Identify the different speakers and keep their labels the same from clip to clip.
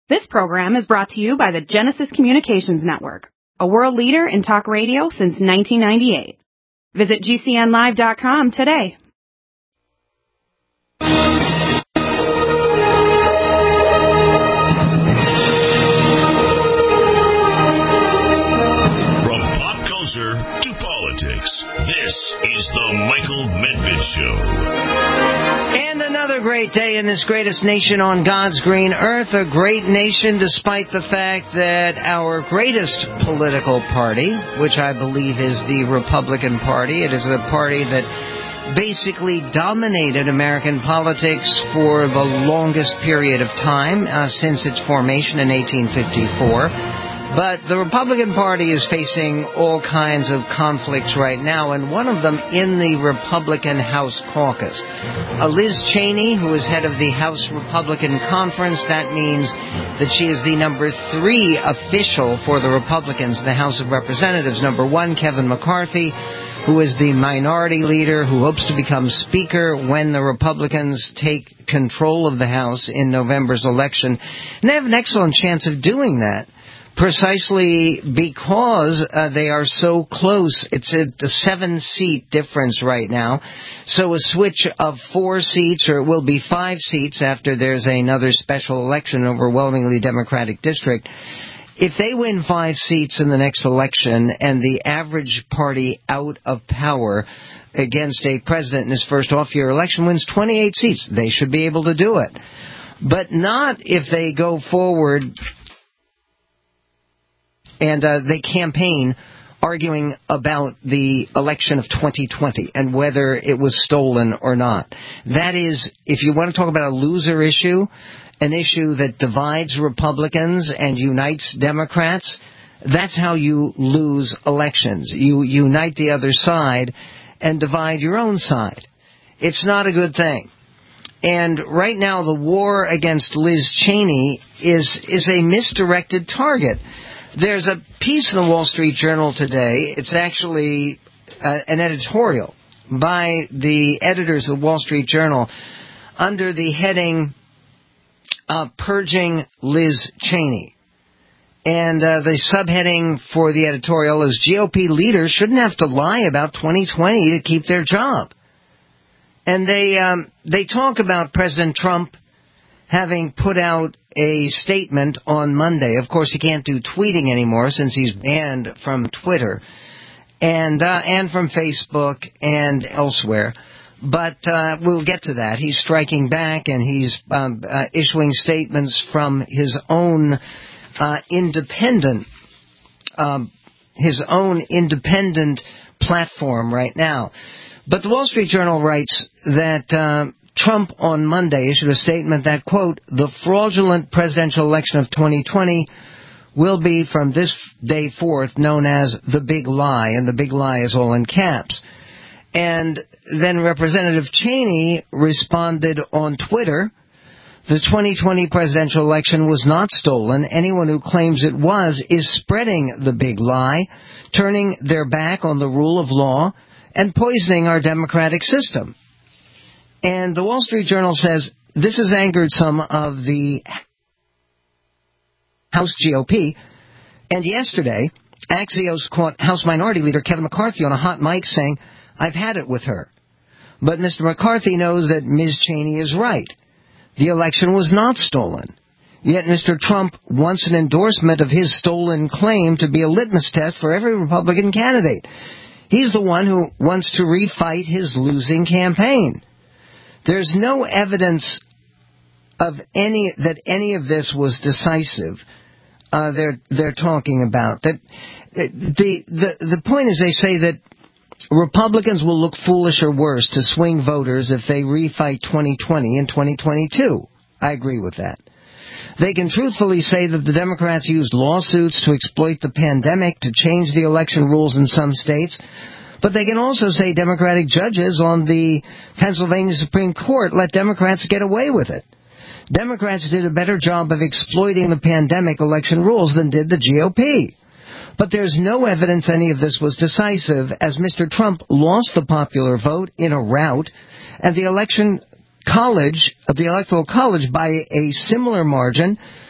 Speaker 1: This program is brought to you by the Genesis Communications Network, a world leader in talk radio since 1998. Visit GCNlive.com today.
Speaker 2: From pop culture to politics, this is the Michael Medved Show.
Speaker 3: And another great day in this greatest nation on God's green earth, a great nation despite the fact that our greatest political party, which I believe is the Republican Party, it is a party that basically dominated American politics for the longest period of time since its formation in 1854. But the Republican Party is facing all kinds of conflicts right now, and one of them in the Republican House caucus. Liz Cheney, who is head of the House Republican Conference, that means that she is the number 3 official for the Republicans in the House of Representatives. Number 1, Kevin McCarthy, who is the minority leader who hopes to become Speaker when the Republicans take control of the House in November's election. And they have an excellent chance of doing that, precisely because they are so close. It's a 7-seat difference right now. So a switch of 4 seats, or it will be 5 seats after there's another special election, an overwhelmingly Democratic district. If they win 5 seats in the next election and the average party out of power against a president in his first off-year election wins 28 seats, they should be able to do it. But not if they go forward and they campaign arguing about the election of 2020 and whether it was stolen or not. That is, if you want to talk about a loser issue, an issue that divides Republicans and unites Democrats, that's how you lose elections. You unite the other side and divide your own side. It's not a good thing. And right now the war against Liz Cheney is a misdirected target. There's a piece in the Wall Street Journal today. It's actually an editorial by the editors of the Wall Street Journal under the heading Purging Liz Cheney. And the subheading for the editorial is GOP leaders shouldn't have to lie about 2020 to keep their job. And they talk about President Trump having put out a statement on Monday. Of course, he can't do tweeting anymore since he's banned from Twitter and from Facebook and elsewhere. But we'll get to that. He's striking back, and he's issuing statements from his own independent platform right now. But the Wall Street Journal writes that Trump on Monday issued a statement that, quote, the fraudulent presidential election of 2020 will be from this day forth known as the big lie, and the big lie is all in caps. And then Representative Cheney responded on Twitter, the 2020 presidential election was not stolen. Anyone who claims it was is spreading the big lie, turning their back on the rule of law, and poisoning our democratic system. And the Wall Street Journal says this has angered some of the House GOP. And yesterday, Axios caught House Minority Leader Kevin McCarthy on a hot mic saying, I've had it with her. But Mr. McCarthy knows that Ms. Cheney is right. The election was not stolen. Yet Mr. Trump wants an endorsement of his stolen claim to be a litmus test for every Republican candidate. He's the one who wants to refight his losing campaign. There's no evidence of any of this was decisive. They're talking about that. The point is, they say that Republicans will look foolish or worse to swing voters if they refight 2020 in 2022. I agree with that. They can truthfully say that the Democrats used lawsuits to exploit the pandemic to change the election rules in some states. But they can also say Democratic judges on the Pennsylvania Supreme Court let Democrats get away with it. Democrats did a better job of exploiting the pandemic election rules than did the GOP. But there's no evidence any of this was decisive, as Mr. Trump lost the popular vote in a rout, and the Electoral College by a similar margin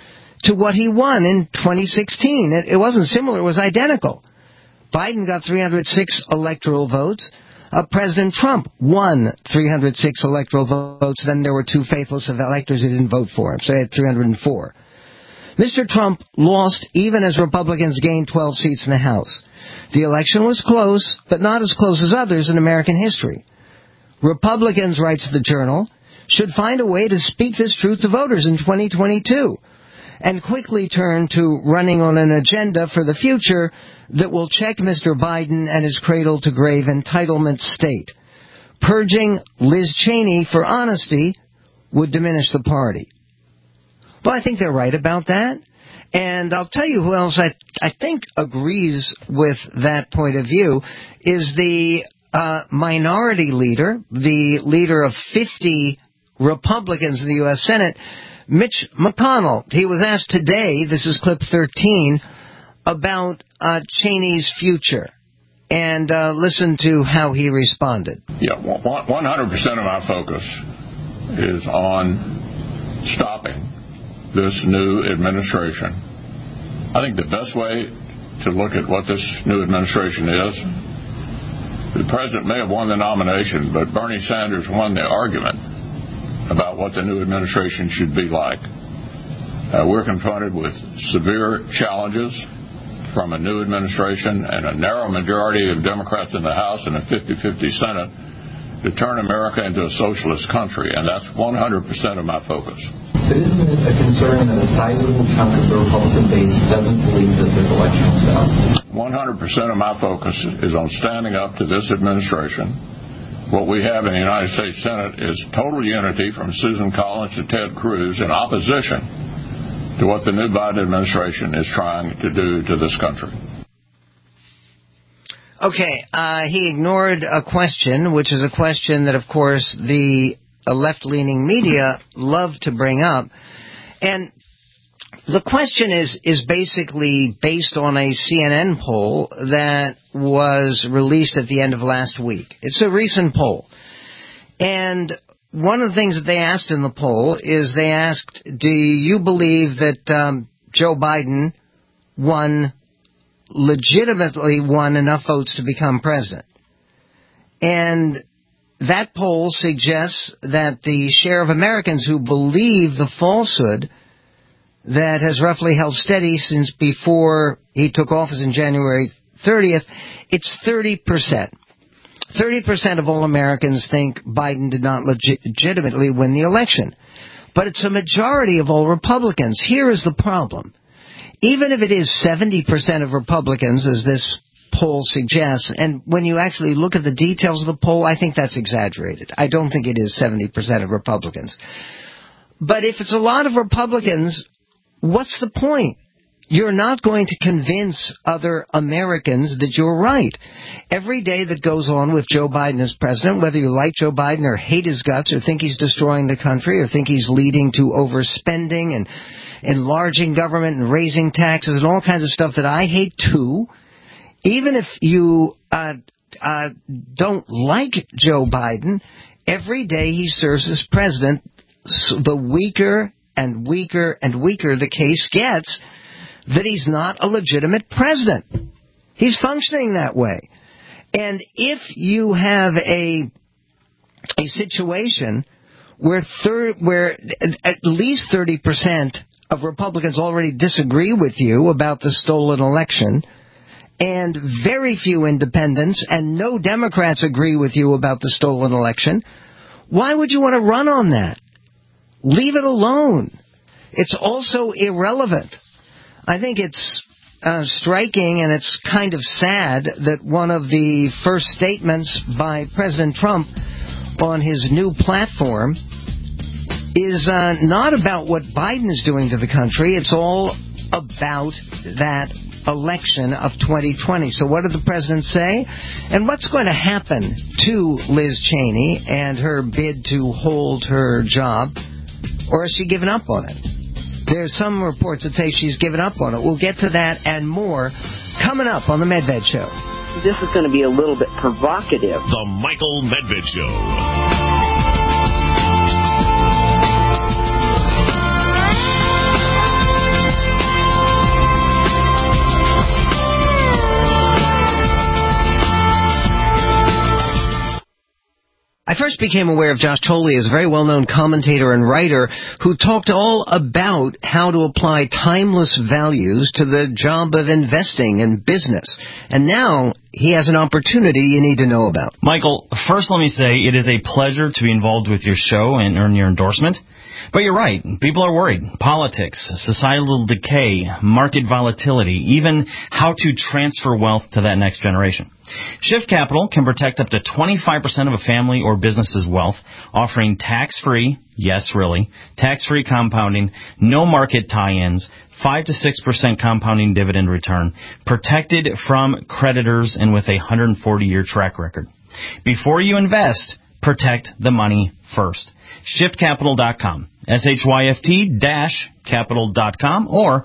Speaker 3: to what he won in 2016. It wasn't similar, it was identical. Biden got 306 electoral votes. President Trump won 306 electoral votes. Then there were 2 faithless electors who didn't vote for him, so he had 304. Mr. Trump lost even as Republicans gained 12 seats in the House. The election was close, but not as close as others in American history. Republicans, writes the Journal, should find a way to speak this truth to voters in 2022 and quickly turn to running on an agenda for the future that will check Mr. Biden and his cradle-to-grave entitlement state. Purging Liz Cheney for honesty would diminish the party. Well, I think they're right about that. And I'll tell you who else I think agrees with that point of view is the minority leader, the leader of 50 Republicans in the U.S. Senate, Mitch McConnell. He was asked today, this is clip 13, about Cheney's future. And listen to how he responded.
Speaker 4: Yeah, 100% of my focus is on stopping this new administration. I think the best way to look at what this new administration is, the president may have won the nomination, but Bernie Sanders won the argument about what the new administration should be like. We're confronted with severe challenges from a new administration and a narrow majority of Democrats in the House and a 50-50 Senate to turn America into a socialist country, and that's 100% of my focus.
Speaker 5: So isn't it a concern that a sizable chunk of the Republican base doesn't believe that this election was out?
Speaker 4: 100% of my focus is on standing up to this administration. What we have in the United States Senate is total unity from Susan Collins to Ted Cruz in opposition to what the new Biden administration is trying to do to this country.
Speaker 3: Okay, he ignored a question, which is a question that, of course, the left-leaning media love to bring up. And the question is basically based on a CNN poll that was released at the end of last week. It's a recent poll. And one of the things that they asked in the poll is they asked, do you believe that Joe Biden legitimately won enough votes to become president? And that poll suggests that the share of Americans who believe the falsehood that has roughly held steady since before he took office in January 30th, it's 30%. 30% of all Americans think Biden did not legitimately win the election. But it's a majority of all Republicans. Here is the problem. Even if it is 70% of Republicans, as this poll suggests, and when you actually look at the details of the poll, I think that's exaggerated. I don't think it is 70% of Republicans. But if it's a lot of Republicans, what's the point? You're not going to convince other Americans that you're right. Every day that goes on with Joe Biden as president, whether you like Joe Biden or hate his guts or think he's destroying the country or think he's leading to overspending and enlarging government and raising taxes and all kinds of stuff that I hate too, even if you don't like Joe Biden, every day he serves as president, the weaker and weaker and weaker the case gets that he's not a legitimate president. He's functioning that way. And if you have a situation where at least 30% of Republicans already disagree with you about the stolen election, and very few independents and no Democrats agree with you about the stolen election, why would you want to run on that? Leave it alone. It's also irrelevant. I think it's striking and it's kind of sad that one of the first statements by President Trump on his new platform is not about what Biden is doing to the country. It's all about that election of 2020. So what did the president say? And what's going to happen to Liz Cheney and her bid to hold her job? Or has she given up on it? There's some reports that say she's given up on it. We'll get to that and more coming up on The Medved Show.
Speaker 6: This is going to be a little bit provocative.
Speaker 2: The Michael Medved Show.
Speaker 3: just became aware of Josh Tolley as a very well-known commentator and writer who talked all about how to apply timeless values to the job of investing and business. And now he has an opportunity you need to know about.
Speaker 7: Michael, first let me say it is a pleasure to be involved with your show and earn your endorsement. But you're right. People are worried. Politics, societal decay, market volatility, even how to transfer wealth to that next generation. Shift Capital can protect up to 25% of a family or business's wealth, offering tax-free, yes, really, tax-free compounding, no market tie-ins, 5 to 6% compounding dividend return, protected from creditors, and with a 140-year track record. Before you invest, protect the money first. ShiftCapital.com, SHYFT-capital.com, or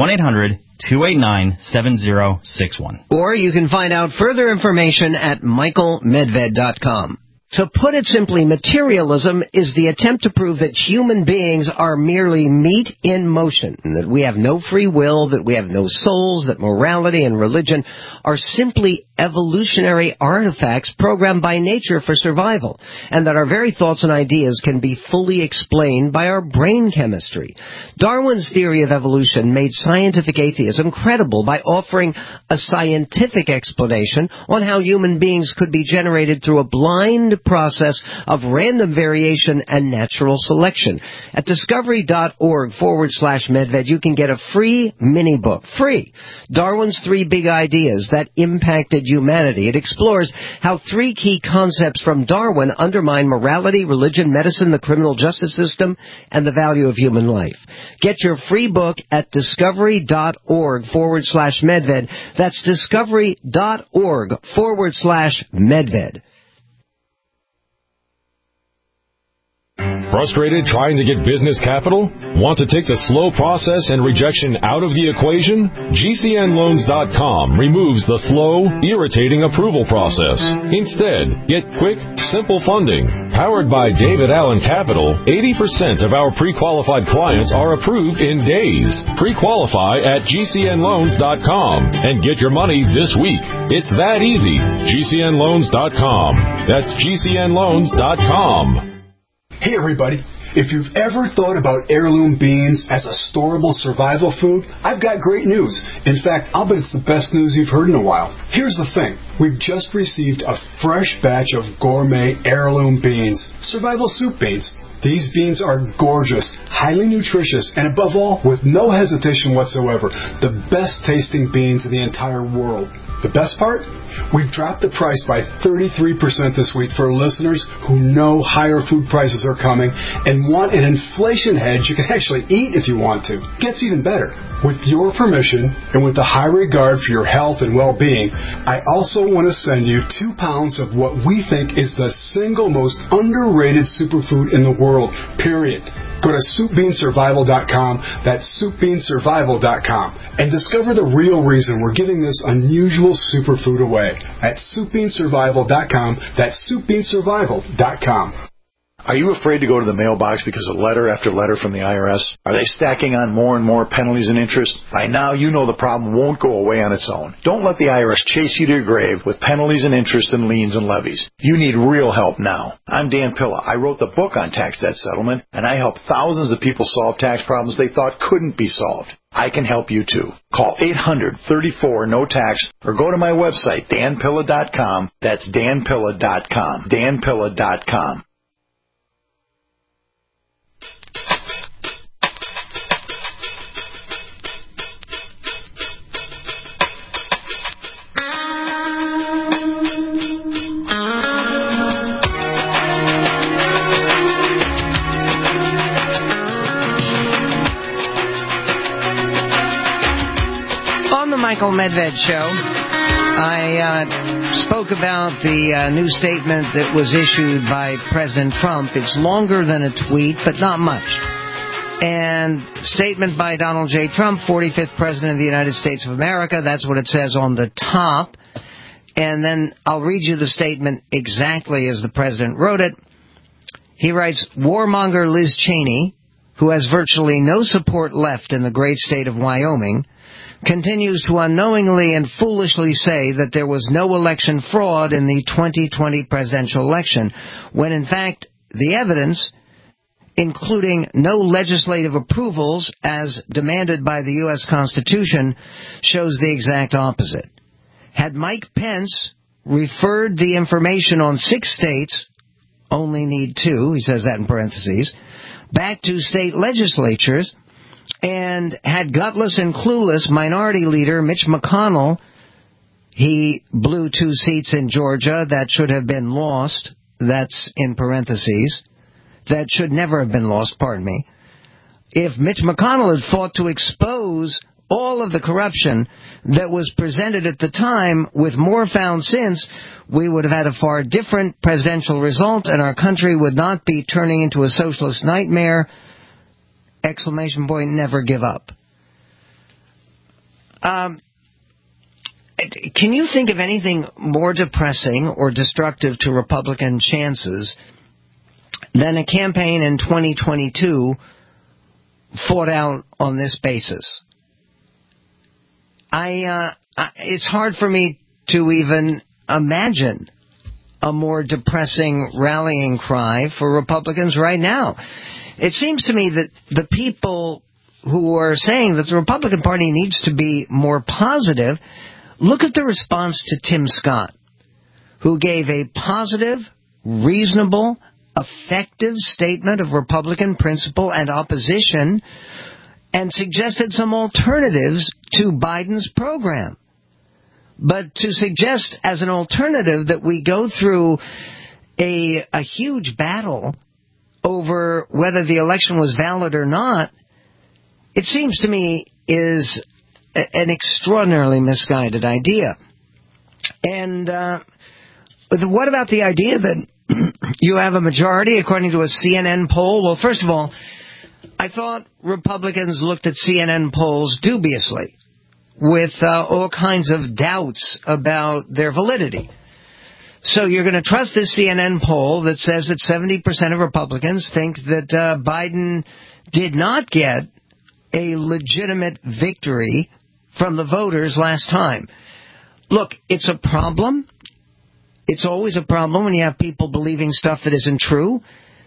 Speaker 7: 1-800-289-7061.
Speaker 3: Or you can find out further information at michaelmedved.com. To put it simply, materialism is the attempt to prove that human beings are merely meat in motion, and that we have no free will, that we have no souls, that morality and religion are simply evolutionary artifacts programmed by nature for survival, and that our very thoughts and ideas can be fully explained by our brain chemistry. Darwin's theory of evolution made scientific atheism credible by offering a scientific explanation on how human beings could be generated through a blind process of random variation and natural selection. At discovery.org/Medved, you can get a free mini-book. Free. Darwin's 3 Big Ideas That Impacted Humanity. It explores how 3 key concepts from Darwin undermine morality, religion, medicine, the criminal justice system, and the value of human life. Get your free book at discovery.org/Medved. That's discovery.org/Medved.
Speaker 8: Frustrated trying to get business capital? Want to take the slow process and rejection out of the equation? GCNloans.com removes the slow, irritating approval process. Instead, get quick, simple funding. Powered by David Allen Capital, 80% of our pre-qualified clients are approved in days. Pre-qualify at GCNloans.com and get your money this week. It's that easy. GCNloans.com. That's GCNloans.com.
Speaker 9: Hey everybody, if you've ever thought about heirloom beans as a storable survival food, I've got great news. In fact, I'll bet it's the best news you've heard in a while. Here's the thing. We've just received a fresh batch of gourmet heirloom beans, survival soup beans. These beans are gorgeous, highly nutritious, and above all, with no hesitation whatsoever, the best tasting beans in the entire world. The best part? We've dropped the price by 33% this week for listeners who know higher food prices are coming and want an inflation hedge you can actually eat if you want to. Gets even better. With your permission and with the high regard for your health and well-being, I also want to send you 2 pounds of what we think is the single most underrated superfood in the world, period. Go to SoupBeanSurvival.com, that's SoupBeanSurvival.com, and discover the real reason we're giving this unusual superfood away at SoupBeanSurvival.com, that's SoupBeanSurvival.com.
Speaker 10: Are you afraid to go to the mailbox because of letter after letter from the IRS? Are they stacking on more and more penalties and interest? By now, you know the problem won't go away on its own. Don't let the IRS chase you to your grave with penalties and interest and liens and levies. You need real help now. I'm Dan Pilla. I wrote the book on tax debt settlement, and I help thousands of people solve tax problems they thought couldn't be solved. I can help you too. Call 800-34-NO-TAX or go to my website, danpilla.com. That's danpilla.com. danpilla.com.
Speaker 3: Michael Medved Show. I spoke about the new statement that was issued by President Trump. It's longer than a tweet, but not much. And statement by Donald J. Trump, 45th President of the United States of America. That's what it says on the top. And then I'll read you the statement exactly as the President wrote it. He writes, warmonger Liz Cheney who has virtually no support left in the great state of Wyoming, continues to unknowingly and foolishly say that there was no election fraud in the 2020 presidential election, when in fact the evidence, including no legislative approvals as demanded by the U.S. Constitution, shows the exact opposite. Had Mike Pence referred the information on 6 states, only need 2, he says that in parentheses, back to state legislatures, and had gutless and clueless Minority Leader Mitch McConnell, he blew 2 seats in Georgia that should have been lost, that's in parentheses, that should never have been lost, pardon me. If Mitch McConnell had fought to expose all of the corruption that was presented at the time with more found since, we would have had a far different presidential result and our country would not be turning into a socialist nightmare. ! Never give up. Can you think of anything more depressing or destructive to Republican chances than a campaign in 2022 fought out on this basis? It's hard for me to even imagine a more depressing rallying cry for Republicans right now. It seems to me that the people who are saying that the Republican Party needs to be more positive, look at the response to Tim Scott, who gave a positive, reasonable, effective statement of Republican principle and opposition and suggested some alternatives to Biden's program. But to suggest as an alternative that we go through a huge battle over whether the election was valid or not, it seems to me is an extraordinarily misguided idea. And what about the idea that you have a majority according to a CNN poll? Well, first of all, I thought Republicans looked at CNN polls dubiously, with all kinds of doubts about their validity. So you're going to trust this CNN poll that says that 70% of Republicans think that Biden did not get a legitimate victory from the voters last time. Look, it's a problem. It's always a problem when you have people believing stuff that isn't true.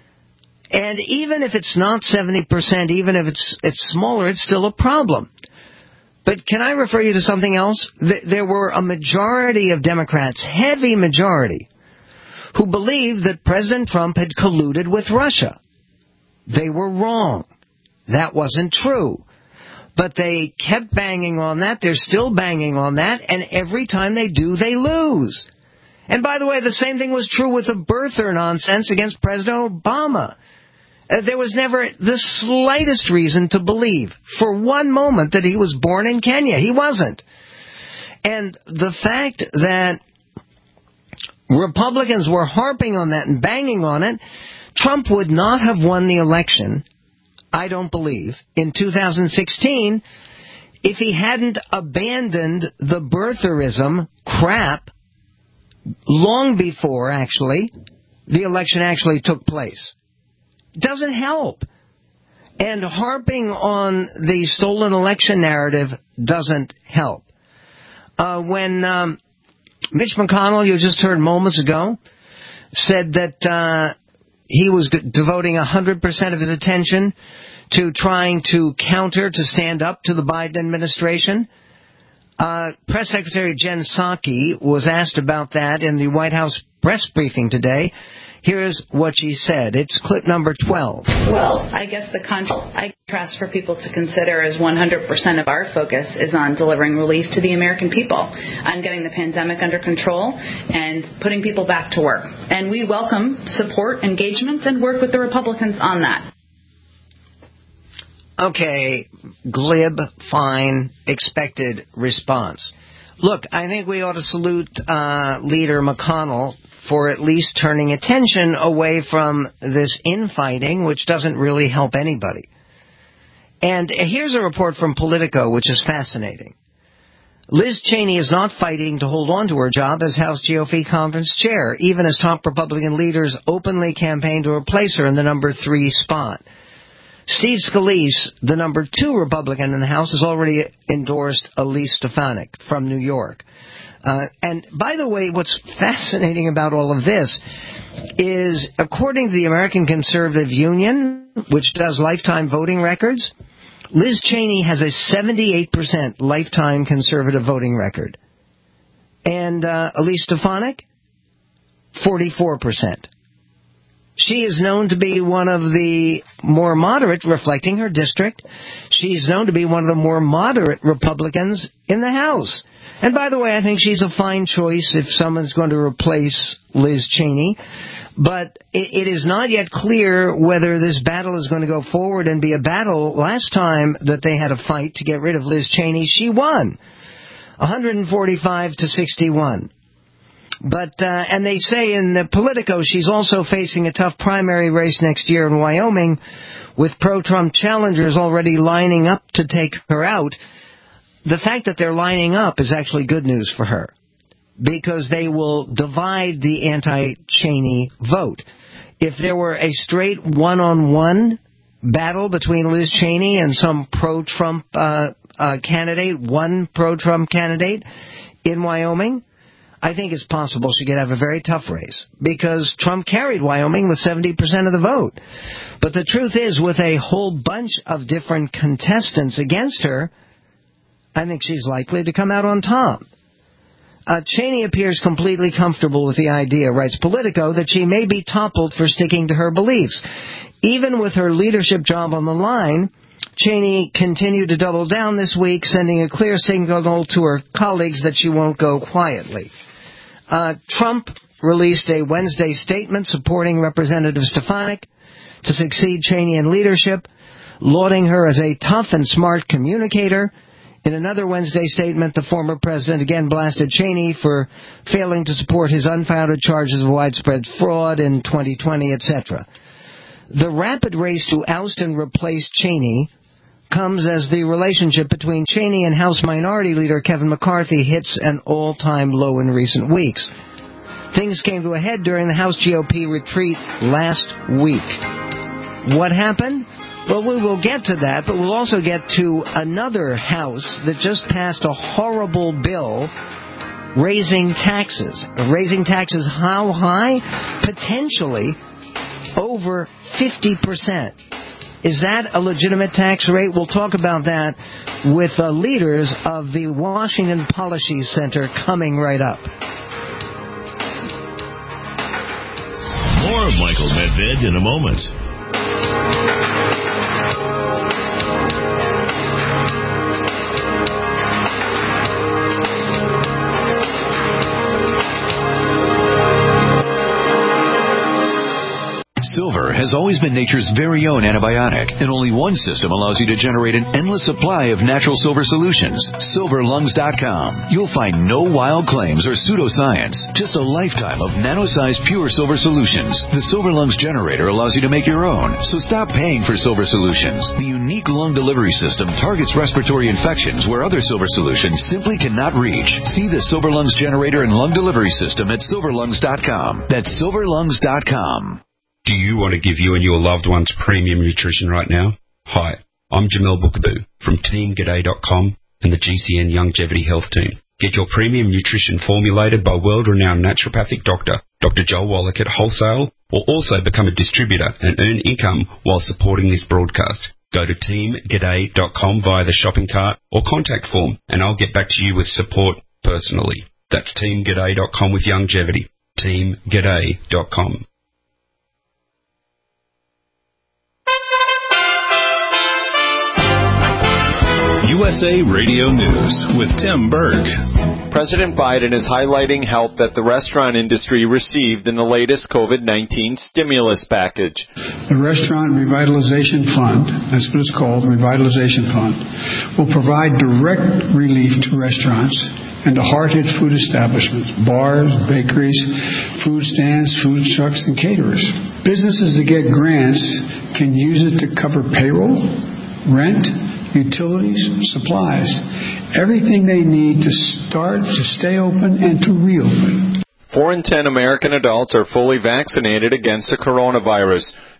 Speaker 3: And even if it's not 70%, even if it's smaller, it's still a problem. But can I refer you to something else? There were a majority of Democrats, heavy majority, who believed that President Trump had colluded with Russia. They were wrong. That wasn't true. But they kept banging on that. They're still banging on that. And every time they do, they lose. And by the way, the same thing was true with the birther nonsense against President Obama. There was never the slightest reason to believe for one moment that he was born in Kenya. He wasn't. And the fact that Republicans were harping on that and banging on it, Trump would not have won the election, I don't believe, in 2016 if he hadn't abandoned the birtherism crap long before, actually, the election actually took place. Doesn't help. And harping on the stolen election narrative doesn't help. When Mitch McConnell, you just heard moments ago, said that he was devoting 100% of his attention to trying to counter, to stand up to the Biden administration, Press Secretary Jen Psaki was asked about that in the White House press briefing today. Here's what she said. It's clip number 12.
Speaker 11: Well, I guess the contrast for people to consider is 100% of our focus is on delivering relief to the American people, on getting the pandemic under control and putting people back to work. And we welcome support, engagement, and work with the Republicans on that.
Speaker 3: Okay, glib, fine, expected response. Look, I think we ought to salute Leader McConnell for at least turning attention away from this infighting, which doesn't really help anybody. And here's a report from Politico, which is fascinating. Liz Cheney is not fighting to hold on to her job as House GOP conference chair, even as top Republican leaders openly campaign to replace her in the number 3 spot. Steve Scalise, the number 2 Republican in the House, has already endorsed Elise Stefanik from New York. And by the way, what's fascinating about all of this is, according to the American Conservative Union, which does lifetime voting records, Liz Cheney has a 78% lifetime conservative voting record. And Elise Stefanik, 44%. She is known to be one of the more moderate, reflecting her district, she's known to be one of the more moderate Republicans in the House. And by the way, I think she's a fine choice if someone's going to replace Liz Cheney. But it is not yet clear whether this battle is going to go forward and be a battle. Last time that they had a fight to get rid of Liz Cheney, she won, 145 to 61. But and they say in the Politico she's also facing a tough primary race next year in Wyoming, with pro-Trump challengers already lining up to take her out. The fact that they're lining up is actually good news for her, because they will divide the anti-Cheney vote. If there were a straight one-on-one battle between Liz Cheney and some pro-Trump candidate, one pro-Trump candidate in Wyoming, I think it's possible she could have a very tough race, because Trump carried Wyoming with 70% of the vote. But the truth is, with a whole bunch of different contestants against her, I think she's likely to come out on top. Cheney appears completely comfortable with the idea, writes Politico, that she may be toppled for sticking to her beliefs. Even with her leadership job on the line, Cheney continued to double down this week, sending a clear signal to her colleagues that she won't go quietly. Trump released a Wednesday statement supporting Representative Stefanik to succeed Cheney in leadership, lauding her as a tough and smart communicator. In another Wednesday statement, the former president again blasted Cheney for failing to support his unfounded charges of widespread fraud in 2020, etc. The rapid race to oust and replace Cheney comes as the relationship between Cheney and House Minority Leader Kevin McCarthy hits an all-time low in recent weeks. Things came to a head during the House GOP retreat last week. What happened? Well, we will get to that, but we'll also get to another House that just passed a horrible bill raising taxes. Raising taxes how high? Potentially over 50%. Is that a legitimate tax rate? We'll talk about that with leaders of the Washington Policy Center coming right up.
Speaker 2: More Michael Medved in a moment.
Speaker 12: Silver has always been nature's very own antibiotic, and only one system allows you to generate an endless supply of natural silver solutions. SilverLungs.com. You'll find no wild claims or pseudoscience, just a lifetime of nano-sized pure silver solutions. The Silver Lungs generator allows you to make your own, so stop paying for silver solutions. The unique lung delivery system targets respiratory infections where other silver solutions simply cannot reach. See the Silver Lungs generator and lung delivery system at SilverLungs.com. That's SilverLungs.com.
Speaker 13: Do you want to give you and your loved ones premium nutrition right now? Hi, I'm Jamel Bookaboo from TeamGaday.com and the GCN Longevity Health Team. Get your premium nutrition formulated by world-renowned naturopathic doctor, Dr. Joel Wallach at wholesale, or also become a distributor and earn income while supporting this broadcast. Go to TeamGaday.com via the shopping cart or contact form, and I'll get back to you with support personally. That's TeamGaday.com with longevity. TeamGaday.com.
Speaker 14: USA Radio News with Tim Berg.
Speaker 15: President Biden is highlighting help that the restaurant industry received in the latest COVID-19 stimulus package.
Speaker 16: The Restaurant Revitalization Fund, that's what it's called, the Revitalization Fund, will provide direct relief to restaurants and to hard-hit food establishments, bars, bakeries, food stands, food trucks, and caterers. Businesses that get grants can use it to cover payroll, rent, utilities, supplies, everything they need to start, to stay open, and to reopen.
Speaker 15: 4 in 10 American adults are fully vaccinated against the coronavirus.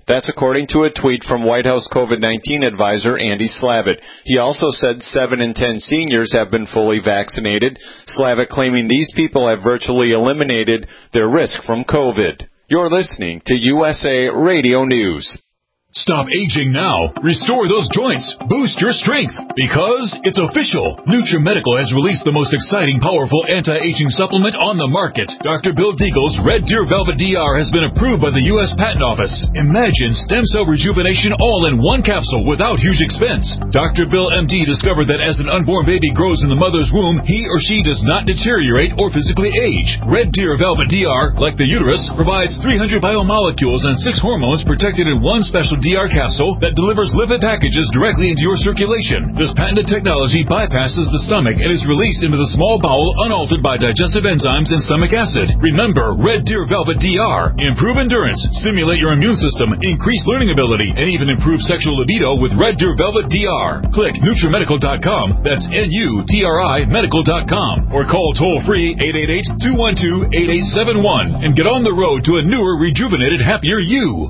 Speaker 15: That's according to a tweet from White House COVID-19 advisor Andy Slavitt. He also said 7 in 10 seniors have been fully vaccinated, Slavitt claiming these people have virtually eliminated their risk from COVID. You're listening to USA Radio News.
Speaker 17: Stop aging now. Restore those joints. Boost your strength. Because it's official. NutriMedical has released the most exciting, powerful anti-aging supplement on the market. Dr. Bill Deagle's Red Deer Velvet DR has been approved by the U.S. Patent Office. Imagine stem cell rejuvenation all in one capsule without huge expense. Dr. Bill MD discovered that as an unborn baby grows in the mother's womb, he or she does not deteriorate or physically age. Red Deer Velvet DR, like the uterus, provides 300 biomolecules and 6 hormones protected in one special DR capsule that delivers lipid packages directly into your circulation. This patented technology bypasses the stomach and is released into the small bowel unaltered by digestive enzymes and stomach acid. Remember, Red Deer Velvet DR. Improve endurance, stimulate your immune system, increase learning ability, and even improve sexual libido with Red Deer Velvet DR. Click NutriMedical.com. That's NUTRI Medical.com. Or call toll-free 888-212-8871 and get on the road to a newer, rejuvenated, happier you.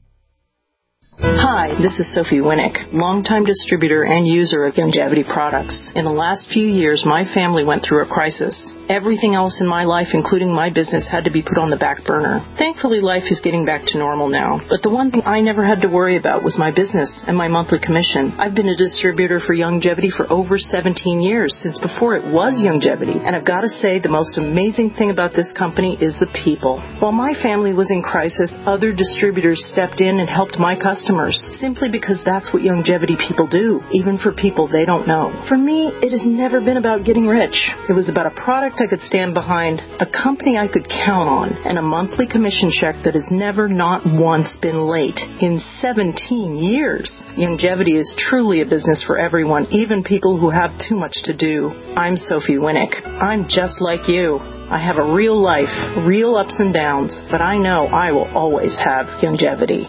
Speaker 18: Hi, this is Sophie Winnick, longtime distributor and user of Youngevity products. In the last few years, my family went through a crisis. Everything else in my life, including my business, had to be put on the back burner. Thankfully, life is getting back to normal now. But the one thing I never had to worry about was my business and my monthly commission. I've been a distributor for Youngevity for over 17 years, since before it was Youngevity. And I've got to say, the most amazing thing about this company is the people. While my family was in crisis, other distributors stepped in and helped my customers, simply because that's what Youngevity people do, even for people they don't know. For me, it has never been about getting rich. It was about a product I could stand behind, a company I could count on, and a monthly commission check that has never, not once, been late in 17 years. Youngevity is truly a business for everyone, even people who have too much to do. I'm Sophie Winnick. I'm just like you. I have a real life, real ups and downs, but I know I will always have Youngevity.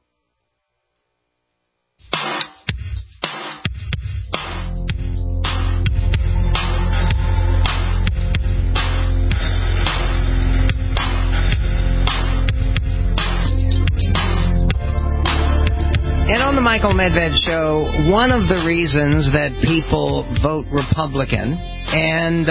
Speaker 3: And on the Michael Medved Show, one of the reasons that people vote Republican, and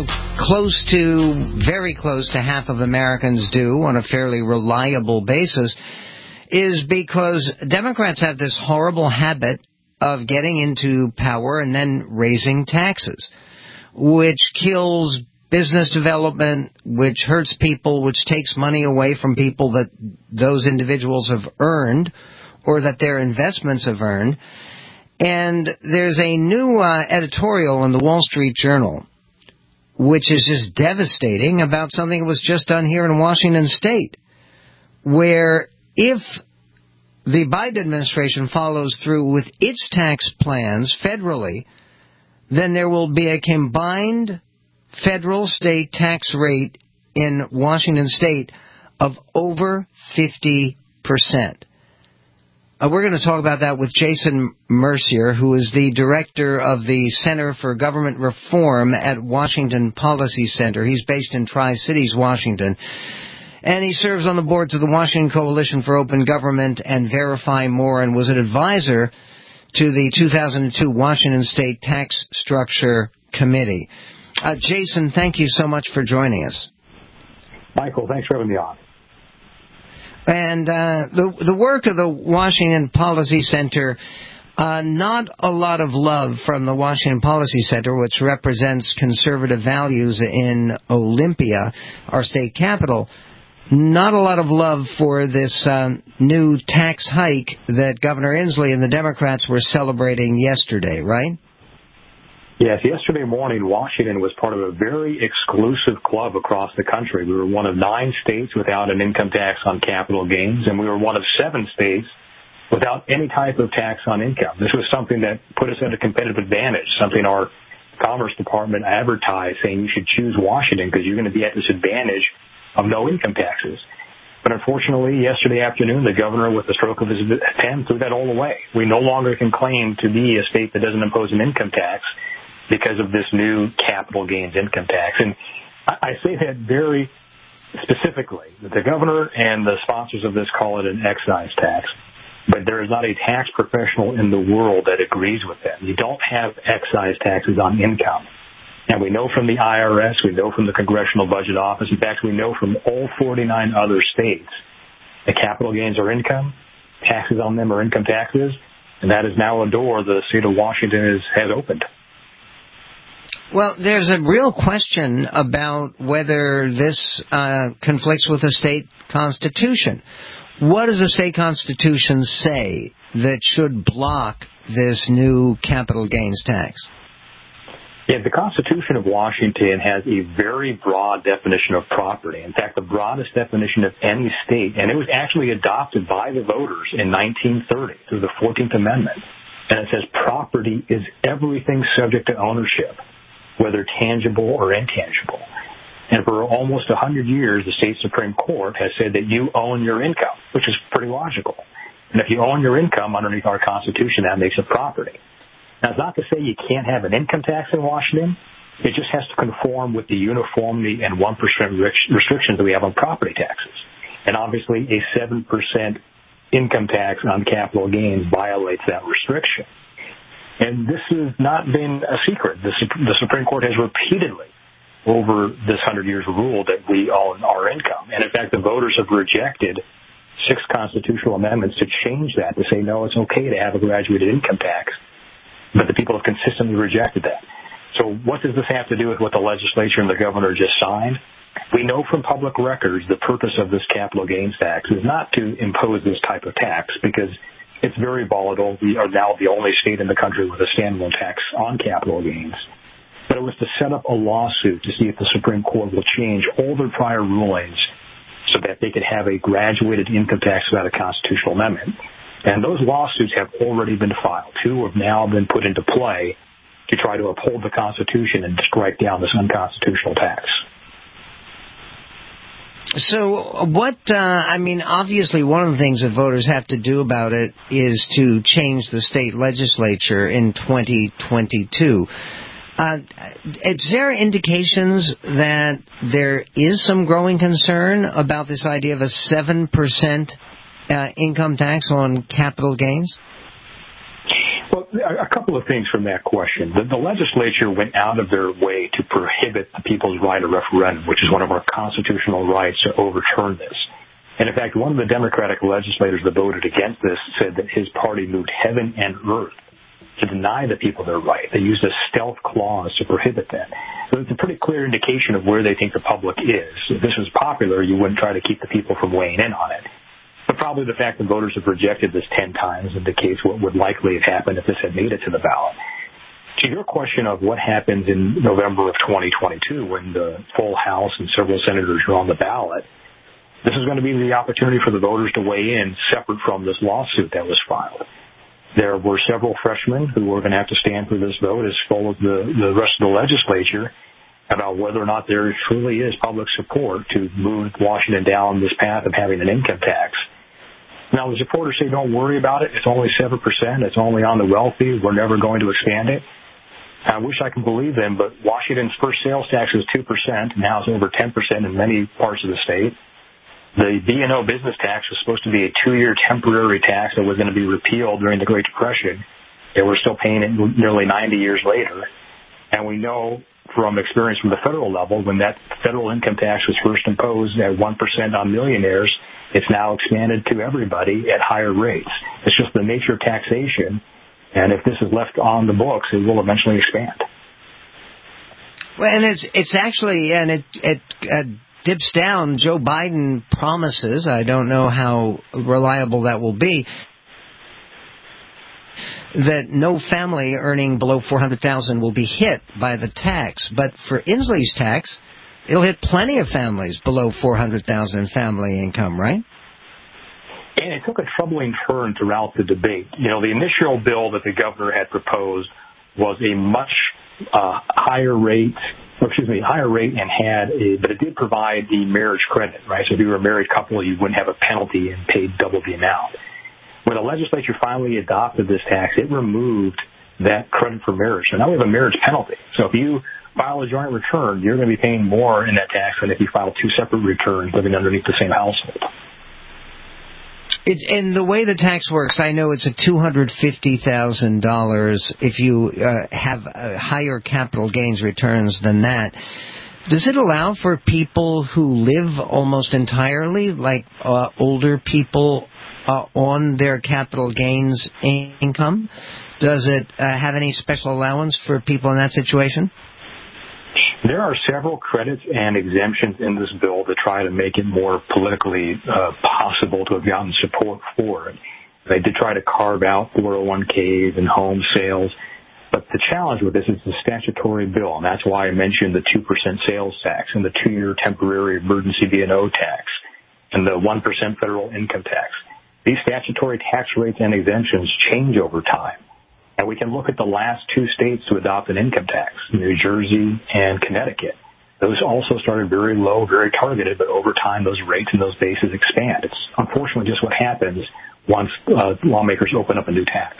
Speaker 3: very close to half of Americans do on a fairly reliable basis, is because Democrats have this horrible habit of getting into power and then raising taxes, which kills business development, which hurts people, which takes money away from people that those individuals have earned, or that their investments have earned. And there's a new editorial in the Wall Street Journal, which is just devastating, about something that was just done here in Washington State, where if the Biden administration follows through with its tax plans federally, then there will be a combined federal-state tax rate in Washington State of over 50%. We're going to talk about that with Jason Mercier, who is the director of the Center for Government Reform at Washington Policy Center. He's based in Tri-Cities, Washington, and he serves on the boards of the Washington Coalition for Open Government and Verify More, and was an advisor to the 2002 Washington State Tax Structure Committee. Jason, thank you so much for joining us.
Speaker 19: Michael, thanks for having me on.
Speaker 3: And the work of the Washington Policy Center, not a lot of love from the Washington Policy Center, which represents conservative values in Olympia, our state capital. Not a lot of love for this new tax hike that Governor Inslee and the Democrats were celebrating yesterday, right?
Speaker 19: Yes, yesterday morning, Washington was part of a very exclusive club across the country. We were one of 9 states without an income tax on capital gains, and we were one of 7 states without any type of tax on income. This was something that put us at a competitive advantage, something our Commerce Department advertised, saying you should choose Washington because you're going to be at this advantage of no income taxes. But unfortunately, yesterday afternoon, the governor, with the stroke of his pen, threw that all away. We no longer can claim to be a state that doesn't impose an income tax because of this new capital gains income tax. And I say that very specifically, the governor and the sponsors of this call it an excise tax, but there is not a tax professional in the world that agrees with that. You don't have excise taxes on income. And we know from the IRS, we know from the Congressional Budget Office, in fact, we know from all 49 other states that capital gains are income, taxes on them are income taxes, and that is now a door the state of Washington has opened.
Speaker 3: Well, there's a real question about whether this conflicts with the state constitution. What does the state constitution say that should block this new capital gains tax?
Speaker 19: Yeah, the Constitution of Washington has a very broad definition of property. In fact, the broadest definition of any state, and it was actually adopted by the voters in 1930 through the 14th Amendment. And it says property is everything subject to ownership, whether tangible or intangible. And for almost 100 years, the state Supreme Court has said that you own your income, which is pretty logical. And if you own your income underneath our Constitution, that makes it property. Now, it's not to say you can't have an income tax in Washington. It just has to conform with the uniformity and 1% restrictions that we have on property taxes. And obviously, a 7% income tax on capital gains violates that restriction. And this has not been a secret. The Supreme Court has repeatedly, over this 100 years, ruled that we own our income. And in fact, the voters have rejected 6 constitutional amendments to change that, to say, no, it's okay to have a graduated income tax. But the people have consistently rejected that. So what does this have to do with what the legislature and the governor just signed? We know from public records the purpose of this capital gains tax is not to impose this type of tax because it's very volatile. We are now the only state in the country with a standalone tax on capital gains. But it was to set up a lawsuit to see if the Supreme Court will change all their prior rulings so that they could have a graduated income tax without a constitutional amendment. And those lawsuits have already been filed. 2 have now been put into play to try to uphold the Constitution and strike down this unconstitutional tax.
Speaker 3: So obviously one of the things that voters have to do about it is to change the state legislature in 2022. Is there indications that there is some growing concern about this idea of a 7% income tax on capital gains?
Speaker 19: Well, a couple of things from that question. The legislature went out of their way to prohibit the people's right of referendum, which is one of our constitutional rights, to overturn this. And in fact, one of the Democratic legislators that voted against this said that his party moved heaven and earth to deny the people their right. They used a stealth clause to prohibit that. So it's a pretty clear indication of where they think the public is. If this was popular, you wouldn't try to keep the people from weighing in on it. But probably the fact that voters have rejected this 10 times indicates what would likely have happened if this had made it to the ballot. To your question of what happens in November of 2022 when the full House and several senators are on the ballot, this is going to be the opportunity for the voters to weigh in separate from this lawsuit that was filed. There were several freshmen who were going to have to stand for this vote as well as the rest of the legislature about whether or not there truly is public support to move Washington down this path of having an income tax. Now, the supporters say, don't worry about it. It's only 7%. It's only on the wealthy. We're never going to expand it. I wish I could believe them, but Washington's first sales tax was 2%. Now it's over 10% in many parts of the state. The B&O business tax was supposed to be a 2-year temporary tax that was going to be repealed during the Great Depression. And we're still paying it nearly 90 years later. And we know from experience from the federal level, when that federal income tax was first imposed at 1% on millionaires, it's now expanded to everybody at higher rates. It's just the nature of taxation, and if this is left on the books, it will eventually expand.
Speaker 3: Well, and it's actually, and it dips down. Joe Biden promises, I don't know how reliable that will be, that no family earning below $400,000 will be hit by the tax. But for Inslee's tax, it'll hit plenty of families below $400,000 in family income, right?
Speaker 19: And it took a troubling turn throughout the debate. You know, the initial bill that the governor had proposed was a much higher rate but it did provide the marriage credit, right? So if you were a married couple, you wouldn't have a penalty and paid double the amount. When the legislature finally adopted this tax, it removed that credit for marriage. So now we have a marriage penalty. So if you file a joint return, you're going to be paying more in that tax than if you file two separate returns living underneath the same household.
Speaker 3: And the way the tax works, I know it's a $250,000 if you have higher capital gains returns than that. Does it allow for people who live almost entirely, like older people, on their capital gains income? Does it have any special allowance for people in that situation?
Speaker 19: There are several credits and exemptions in this bill to try to make it more politically possible to have gotten support for it. They did try to carve out 401ks and home sales, but the challenge with this is the statutory bill, and that's why I mentioned the 2% sales tax and the 2-year temporary emergency B&O tax and the 1% federal income tax. These statutory tax rates and exemptions change over time. And we can look at the last two states to adopt an income tax, New Jersey and Connecticut. Those also started very low, very targeted, but over time those rates and those bases expand. It's unfortunately just what happens once lawmakers open up a new tax.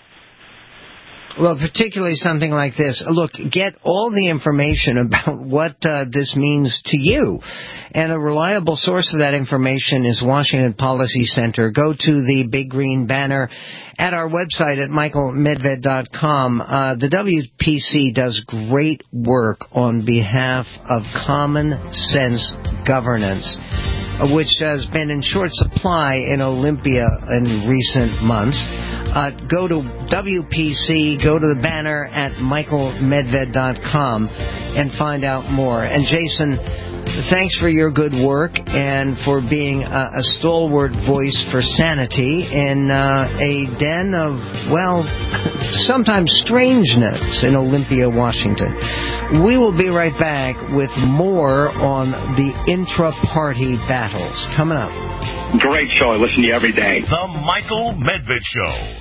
Speaker 3: Well, particularly something like this. Look, get all the information about what this means to you. And a reliable source of that information is Washington Policy Center. Go to the big green banner at our website at michaelmedved.com. The WPC does great work on behalf of common sense governance, which has been in short supply in Olympia in recent months. Go to WPC, go to the banner at michaelmedved.com and find out more. And Jason, thanks for your good work and for being a stalwart voice for sanity in a den of, well, sometimes strangeness in Olympia, Washington. We will be right back with more on the intra-party battles coming up.
Speaker 20: Great show. I listen to you every day.
Speaker 2: The Michael Medved Show.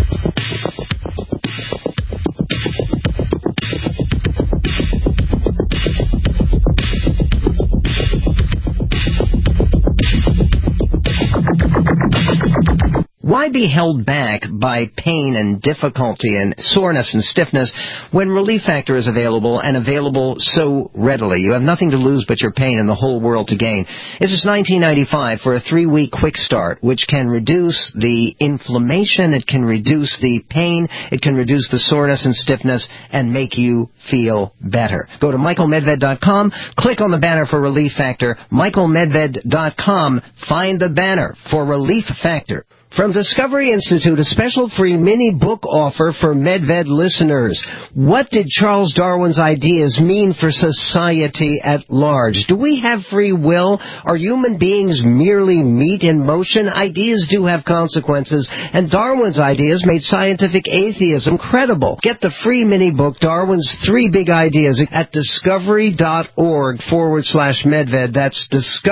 Speaker 3: Why be held back by pain and difficulty and soreness and stiffness when Relief Factor is available and available so readily? You have nothing to lose but your pain and the whole world to gain. This is $19.95 for a 3-week quick start, which can reduce the inflammation, it can reduce the pain, it can reduce the soreness and stiffness and make you feel better. Go to michaelmedved.com, click on the banner for Relief Factor, michaelmedved.com, find the banner for Relief Factor. From Discovery Institute, a special free mini book offer for Medved listeners. What did Charles Darwin's ideas mean for society at large? Do we have free will? Are human beings merely meat in motion? Ideas do have consequences, and Darwin's ideas made scientific atheism credible. Get the free mini book, Darwin's 3 Big Ideas, at discovery.org/Medved. That's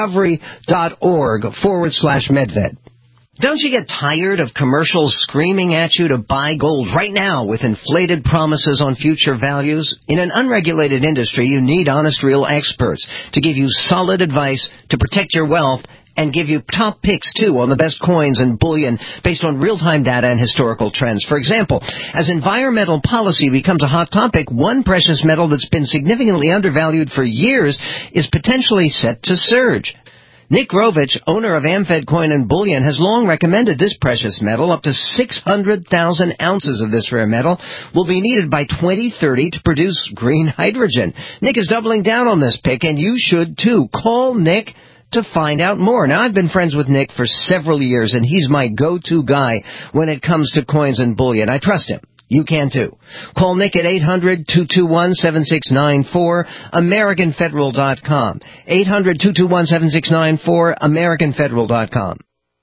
Speaker 3: discovery.org/Medved. Don't you get tired of commercials screaming at you to buy gold right now with inflated promises on future values? In an unregulated industry, you need honest, real experts to give you solid advice to protect your wealth and give you top picks, too, on the best coins and bullion based on real-time data and historical trends. For example, as environmental policy becomes a hot topic, one precious metal that's been significantly undervalued for years is potentially set to surge. Nick Rovich, owner of Amfed Coin and Bullion, has long recommended this precious metal. Up to 600,000 ounces of this rare metal will be needed by 2030 to produce green hydrogen. Nick is doubling down on this pick, and you should too. Call Nick to find out more. Now, I've been friends with Nick for several years, and he's my go-to guy when it comes to coins and bullion. I trust him. You can too. Call Nick at 800-221-7694, AmericanFederal.com. 800-221-7694, AmericanFederal.com.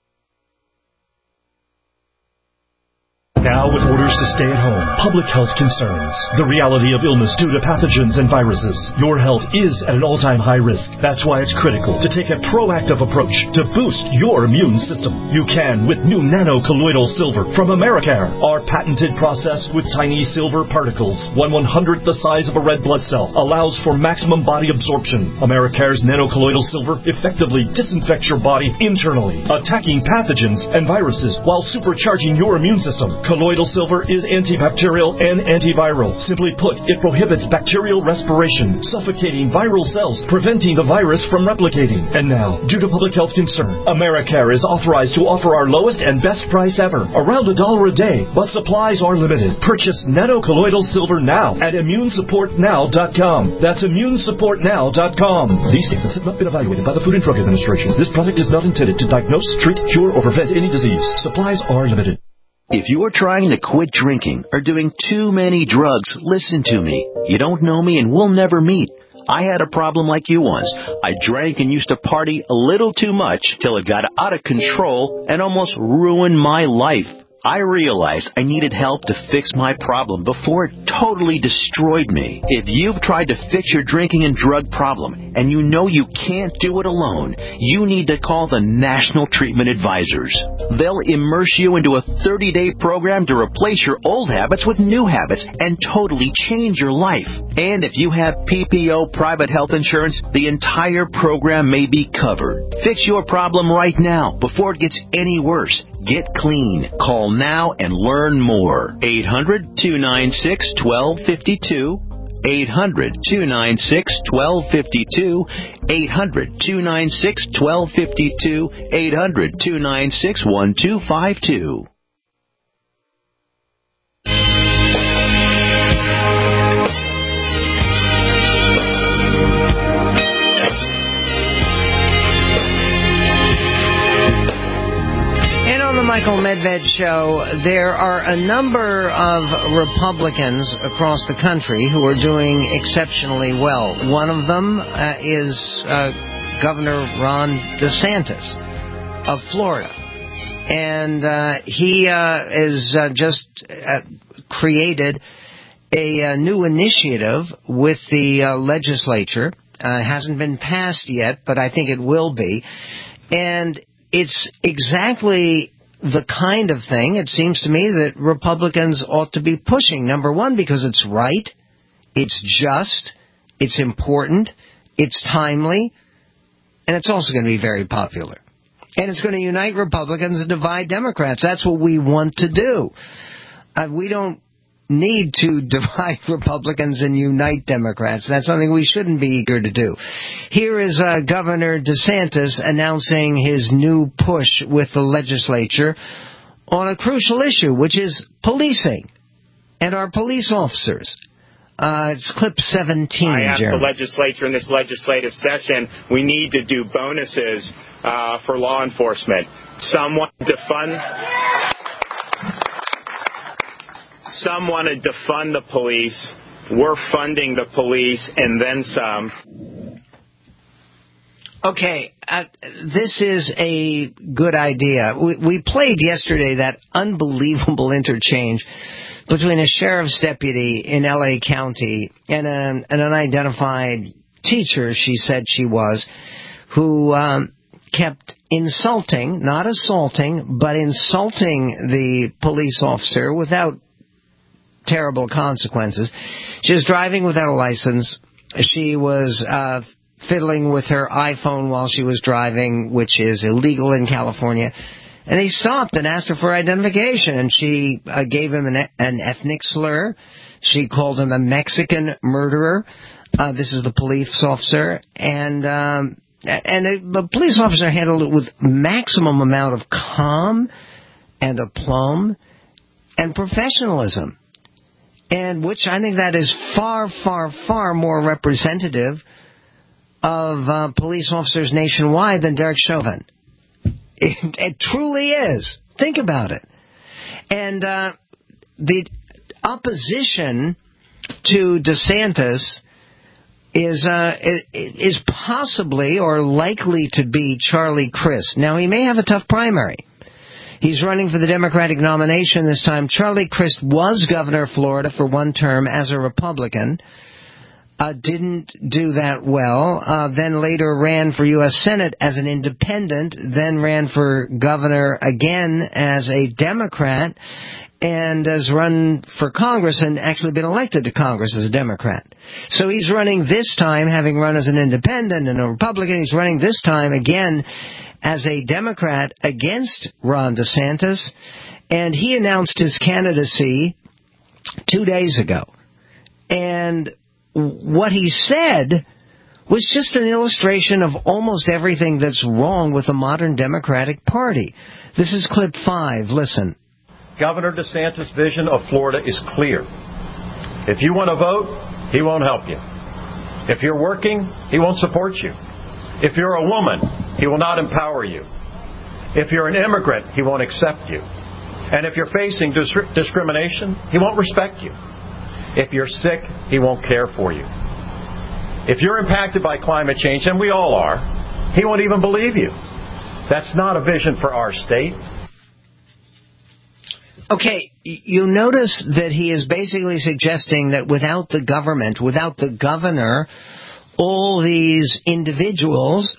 Speaker 21: Now with orders to stay at home, public health concerns, the reality of illness due to pathogens and viruses, your health is at an all-time high risk. That's why it's critical to take a proactive approach to boost your immune system. You can with new nano-colloidal silver from Americare. Our patented process with tiny silver particles, 1/100th the size of a red blood cell, allows for maximum body absorption. Americare's nano-colloidal silver effectively disinfects your body internally, attacking pathogens and viruses while supercharging your immune system. Colloidal silver is antibacterial and antiviral. Simply put, it prohibits bacterial respiration, suffocating viral cells, preventing the virus from replicating. And now, due to public health concern, Americare is authorized to offer our lowest and best price ever, around $1 a day, but supplies are limited. Purchase nanocolloidal silver now at immunesupportnow.com. That's immunesupportnow.com. These statements have not been evaluated by the Food and Drug Administration. This product is not intended to diagnose, treat, cure, or prevent any disease. Supplies are limited.
Speaker 1: If you are trying to quit drinking or doing too many drugs, listen to me. You don't know me and we'll never meet. I had a problem like you once. I drank and used to party a little too much till it got out of control and almost ruined my life. I realized I needed help to fix my problem before it totally destroyed me. If you've tried to fix your drinking and drug problem and you know you can't do it alone, you need to call the National Treatment Advisors. They'll immerse you into a 30-day program to replace your old habits with new habits and totally change your life. And if you have PPO private health insurance, the entire program may be covered. Fix your problem right now before it gets any worse. Get clean. Call now and learn more. 800-296-1252. 800-296-1252. 800-296-1252. 800-296-1252.
Speaker 3: Michael Medved Show, there are a number of Republicans across the country who are doing exceptionally well. One of them is Governor Ron DeSantis of Florida. And he has just created a new initiative with the legislature. It hasn't been passed yet, but I think it will be. And it's exactly the kind of thing, it seems to me, that Republicans ought to be pushing. Number one, because it's right, it's just, it's important, it's timely, and it's also going to be very popular. And it's going to unite Republicans and divide Democrats. That's what we want to do. We don't need to divide Republicans and unite Democrats. That's something we shouldn't be eager to do. Here is Governor DeSantis announcing his new push with the legislature on a crucial issue, which is policing and our police officers. It's clip 17,
Speaker 22: I asked
Speaker 3: Jeremy.
Speaker 22: the legislature in this legislative session, we need to do bonuses for law enforcement. Some wanted to defund the police. We're funding the police and then some.
Speaker 3: Okay, this is a good idea. We played yesterday that unbelievable interchange between a sheriff's deputy in L.A. County and an unidentified teacher, she said she was, who kept insulting, not assaulting, but insulting the police officer without terrible consequences. She was driving without a license. She was fiddling with her iPhone while she was driving, which is illegal in California. And he stopped and asked her for identification, and she gave him an ethnic slur. She called him a Mexican murderer. This is the police officer. And the police officer handled it with maximum amount of calm and aplomb and professionalism. And which I think that is far, far, far more representative of police officers nationwide than Derek Chauvin. It truly is. Think about it. And the opposition to DeSantis is possibly or likely to be Charlie Crist. Now, he may have a tough primary. He's running for the Democratic nomination this time. Charlie Crist was governor of Florida for one term as a Republican. Didn't do that well. Then later ran for U.S. Senate as an independent. Then ran for governor again as a Democrat. And has run for Congress and actually been elected to Congress as a Democrat. So he's running this time, having run as an independent and a Republican. He's running this time again as a Democrat against Ron DeSantis. And he announced his candidacy 2 days ago. And what he said was just an illustration of almost everything that's wrong with the modern Democratic Party. This is clip 5. Listen.
Speaker 4: Governor DeSantis' vision of Florida is clear. If you want to vote, he won't help you. If you're working, he won't support you. If you're a woman, he will not empower you. If you're an immigrant, he won't accept you. And if you're facing discrimination, he won't respect you. If you're sick, he won't care for you. If you're impacted by climate change, and we all are, he won't even believe you. That's not a vision for our state.
Speaker 3: Okay, you notice that he is basically suggesting that without the government, without the governor, all these individuals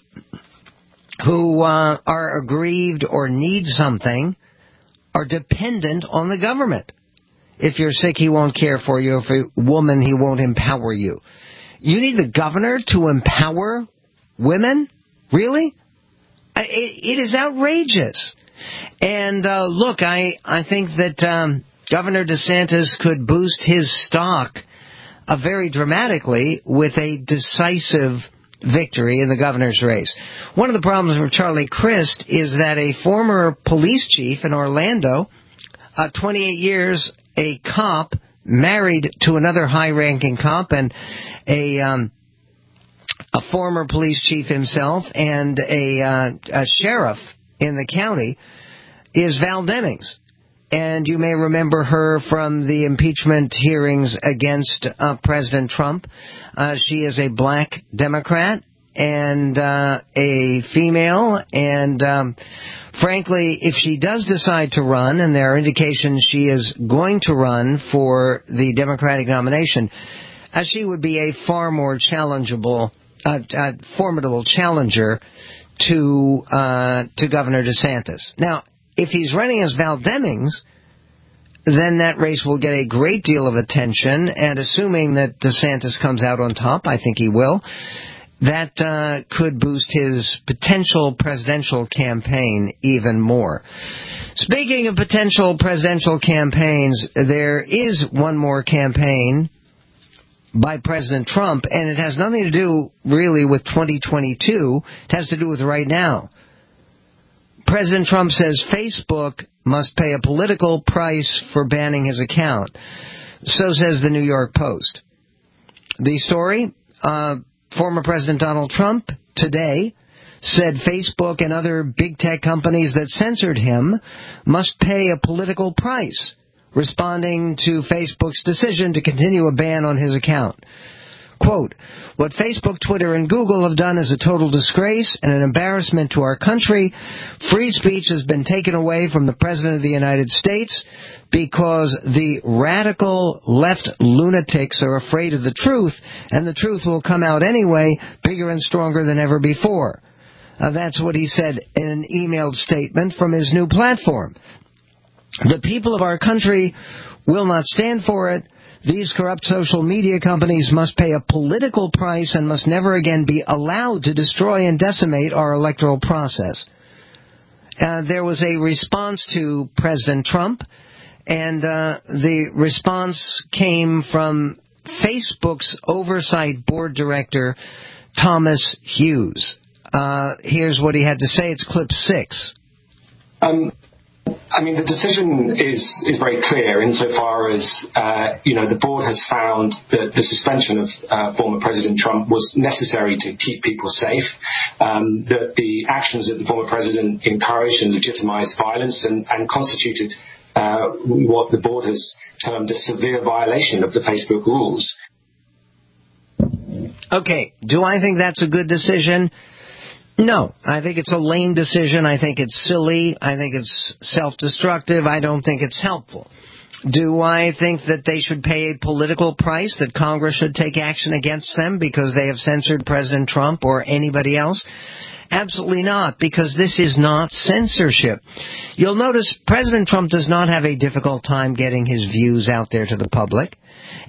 Speaker 3: who are aggrieved or need something are dependent on the government. If you're sick, he won't care for you. If you're a woman, he won't empower you. You need the governor to empower women? Really? It is outrageous. And look, I think that Governor DeSantis could boost his stock very dramatically with a decisive victory in the governor's race. One of the problems with Charlie Crist is that a former police chief in Orlando, 28 years, a cop, married to another high-ranking cop, and a former police chief himself, and a sheriff in the county, is Val Demings. And you may remember her from the impeachment hearings against President Trump. She is a black Democrat and a female. And frankly, if she does decide to run, and there are indications she is going to run for the Democratic nomination, she would be a far more formidable challenger to Governor DeSantis. Now, if he's running as Val Demings, then that race will get a great deal of attention, and assuming that DeSantis comes out on top, I think he will, that could boost his potential presidential campaign even more. Speaking of potential presidential campaigns, there is one more campaign by President Trump, and it has nothing to do really with 2022. It has to do with right now. President Trump says Facebook must pay a political price for banning his account. So says the New York Post. The story, former President Donald Trump today said Facebook and other big tech companies that censored him must pay a political price, responding to Facebook's decision to continue a ban on his account. Quote, "What Facebook, Twitter, and Google have done is a total disgrace and an embarrassment to our country. Free speech has been taken away from the President of the United States because the radical left lunatics are afraid of the truth, and the truth will come out anyway, bigger and stronger than ever before." That's what he said in an emailed statement from his new platform. The people of our country will not stand for it. These corrupt social media companies must pay a political price and must never again be allowed to destroy and decimate our electoral process. There was a response to President Trump, and the response came from Facebook's oversight board director, Thomas Hughes. Here's what he had to say. It's clip 6.
Speaker 5: The decision is very clear insofar as, the board has found that the suspension of former President Trump was necessary to keep people safe, that the actions of the former president encouraged and legitimized violence and constituted what the board has termed a severe violation of the Facebook rules.
Speaker 3: Okay, do I think that's a good decision? No, I think it's a lame decision. I think it's silly. I think it's self-destructive. I don't think it's helpful. Do I think that they should pay a political price, that Congress should take action against them because they have censored President Trump or anybody else? Absolutely not, because this is not censorship. You'll notice President Trump does not have a difficult time getting his views out there to the public.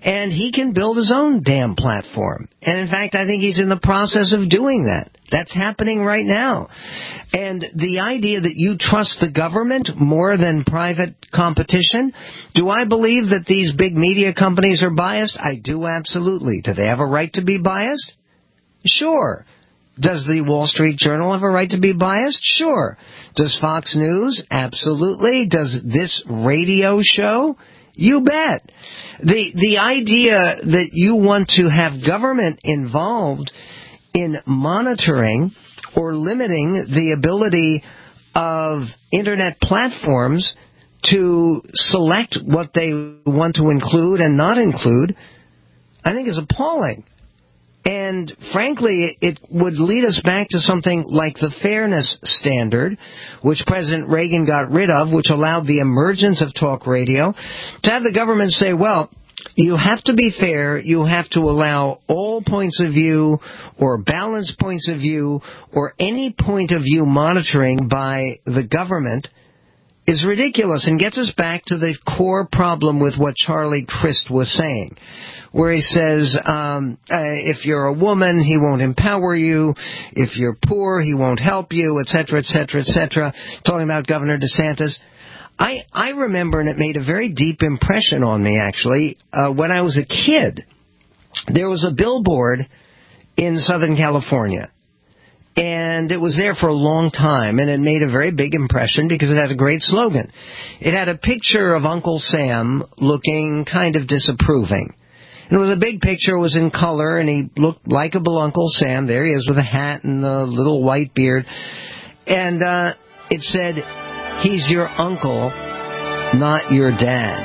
Speaker 3: And he can build his own damn platform. And in fact, I think he's in the process of doing that. That's happening right now. And the idea that you trust the government more than private competition, do I believe that these big media companies are biased? I do, absolutely. Do they have a right to be biased? Sure. Does the Wall Street Journal have a right to be biased? Sure. Does Fox News? Absolutely. Does this radio show? You bet. The idea that you want to have government involved in monitoring or limiting the ability of Internet platforms to select what they want to include and not include, I think is appalling. And frankly, it would lead us back to something like the fairness standard, which President Reagan got rid of, which allowed the emergence of talk radio, to have the government say, well, you have to be fair, you have to allow all points of view or balanced points of view or any point of view monitoring by the government is ridiculous and gets us back to the core problem with what Charlie Crist was saying, where he says, if you're a woman, he won't empower you. If you're poor, he won't help you, etc., etc., etc., talking about Governor DeSantis. I remember, and it made a very deep impression on me, actually, when I was a kid, there was a billboard in Southern California. And it was there for a long time, and it made a very big impression because it had a great slogan. It had a picture of Uncle Sam looking kind of disapproving. And it was a big picture, it was in color, and he looked likeable Uncle Sam. There he is with a hat and a little white beard. And it said, he's your uncle, not your dad.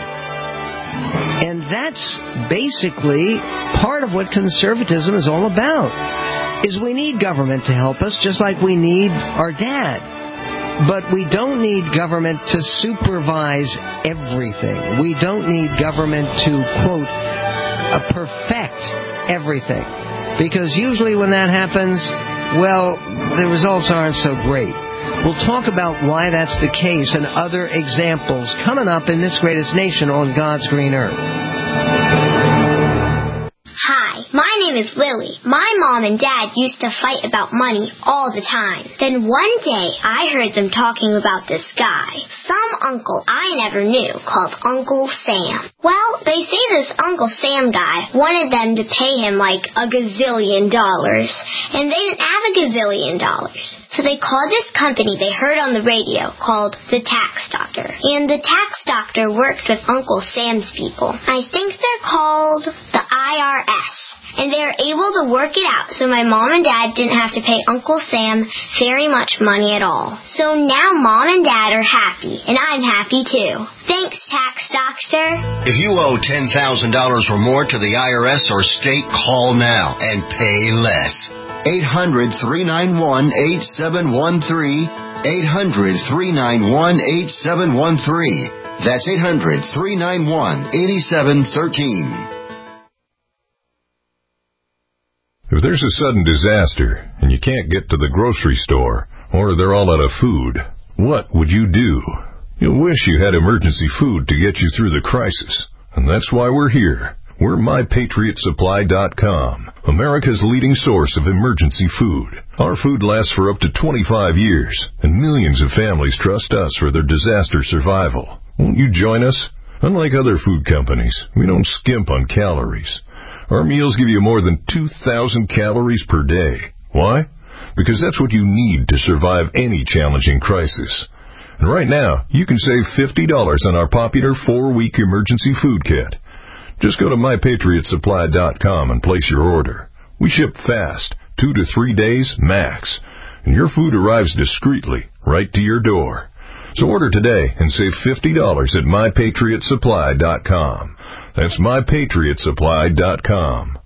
Speaker 3: And that's basically part of what conservatism is all about, is we need government to help us, just like we need our dad. But we don't need government to supervise everything. We don't need government to, quote, perfect everything. Because usually when that happens, well, the results aren't so great. We'll talk about why that's the case and other examples coming up in This Greatest Nation on God's Green Earth.
Speaker 6: Hi, my name is Lily. My mom and dad used to fight about money all the time. Then one day, I heard them talking about this guy, some uncle I never knew, called Uncle Sam. Well, they say this Uncle Sam guy wanted them to pay him like $1 gazillion, and they didn't have $1 gazillion. So they called this company they heard on the radio called the Tax Doctor. And the Tax Doctor worked with Uncle Sam's people. I think they're called the IRS. And they were able to work it out so my mom and dad didn't have to pay Uncle Sam very much money at all. So now mom and dad are happy, and I'm happy too. Thanks, Tax Doctor.
Speaker 7: If you owe $10,000 or more to the IRS or state, call now and pay less. 800-391-8713. 800-391-8713. That's 800-391-8713.
Speaker 23: If there's a sudden disaster and you can't get to the grocery store, or they're all out of food, what would you do? You'll wish you had emergency food to get you through the crisis. And that's why we're here. We're MyPatriotSupply.com, America's leading source of emergency food. Our food lasts for up to 25 years, and millions of families trust us for their disaster survival. Won't you join us? Unlike other food companies, we don't skimp on calories. Our meals give you more than 2,000 calories per day. Why? Because that's what you need to survive any challenging crisis. And right now, you can save $50 on our popular 4-week emergency food kit. Just go to MyPatriotSupply.com and place your order. We ship fast, 2 to 3 days max, and your food arrives discreetly right to your door. So order today and save $50 at MyPatriotSupply.com. That's MyPatriotSupply.com.